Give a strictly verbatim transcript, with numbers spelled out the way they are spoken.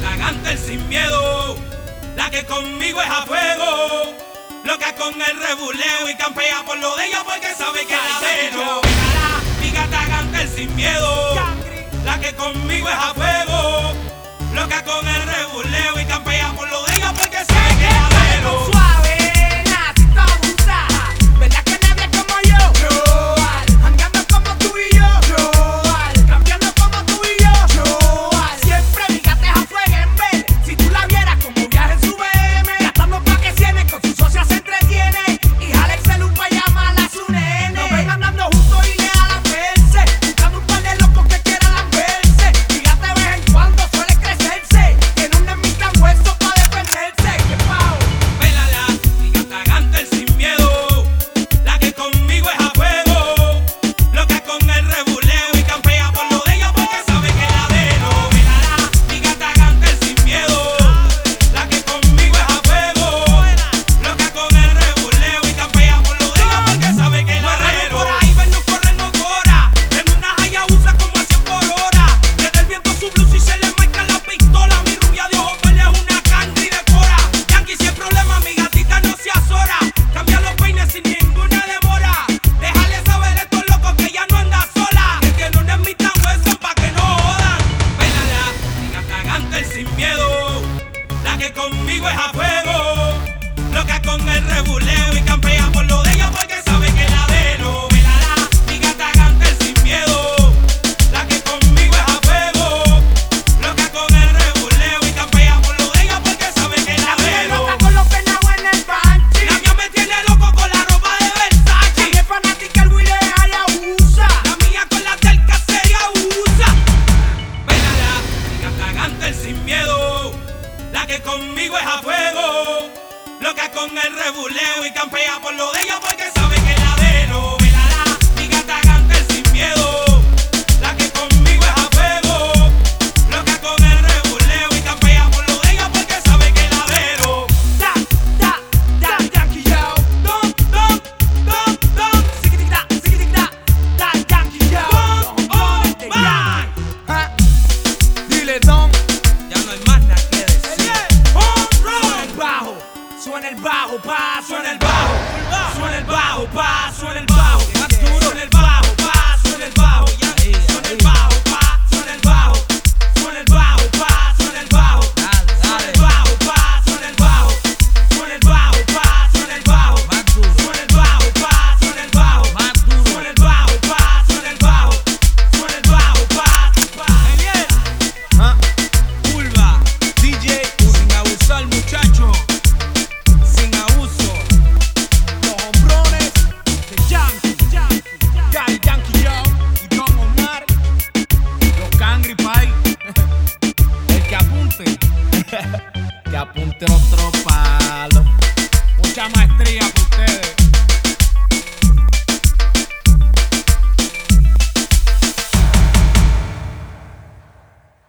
atraganta el sin miedo, la que conmigo es a fuego, loca con el rebuleo y campea por lo de ella porque sabe que la velo. Mi gata atraganta el sin miedo, la que conmigo es a fuego, loca con el rebuleo y campea por lo de ella porque sabe que la velo. Conmigo es a fuego, loca con el rebuleo y campea por lo de ella porque sabe que la velo. Mírala, mi gata atraganta el sin miedo, la que conmigo es a fuego, loca con el rebuleo y campea por lo de ella porque sabe que la velo. Loca con los penados en el panty, la mía me tiene loco con la ropa de Versace. la mía es fanática el Willy de Hayabusa, la mía con la del casería usa. Mírala, mi gata atraganta el sin miedo, la que conmigo es a fuego, loca con el rebuleo y campea por lo de ella porque sabe que la velo. Mírala, mi gata atraganta el sin miedo, la que conmigo es a fuego, loca con el rebuleo y campea por lo de ella porque sabe que la velo. da, da, da, Yankee yo, Dum, dum, dum, dum, siquitita, siquitita, da, Yankee yo, dum, oh, man. ja, dile don. Ya no hay más nada que decir. Suena el bajo, suena el bajo, pa, suena el bajo, suena el bajo, pa, suena el bajo, suena el bajo, pa, suena el bajo, suena el bajo.